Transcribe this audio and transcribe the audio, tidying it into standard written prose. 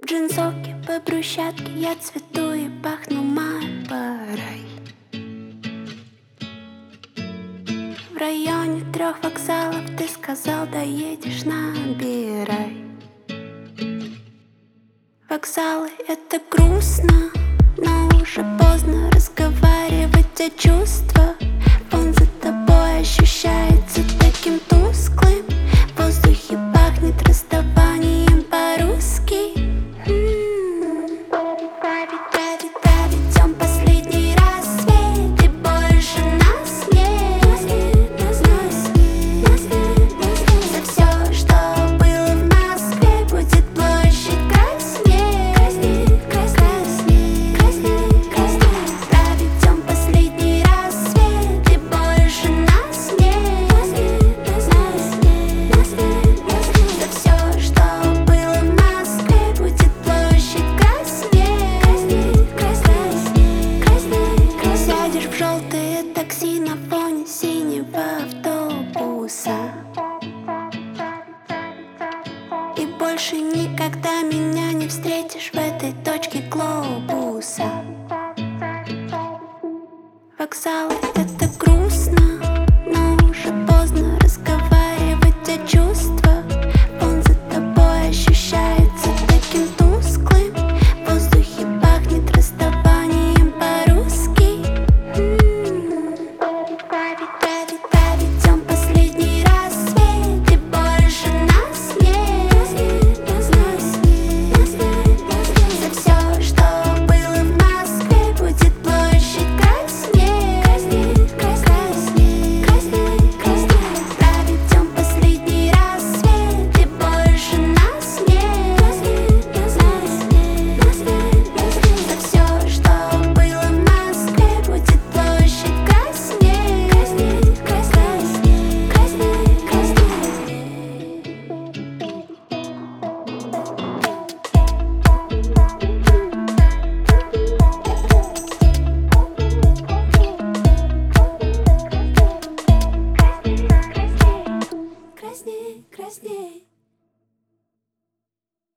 В джинсовке по брусчатке я цвету и пахну Марлборой. В районе 3 вокзалов ты сказал, доедешь, набирай. Вокзалы — это грустно, но уже поздно разговаривать о чувствах. Он за тобой ощущается таким тусклым. В воздухе пахнет расставанием по-русски. Проведем последний рассвет, и больше нас нет. За все, что было в Москве, будет площадь краснеть. Проведем последний рассвет, и больше нас нет. За все, что было в Москве, будет площадь краснеть. Сядешь в желтое такси на фоне синего автобуса, и больше никогда меня не встретишь в этой точке глобуса. Вокзалы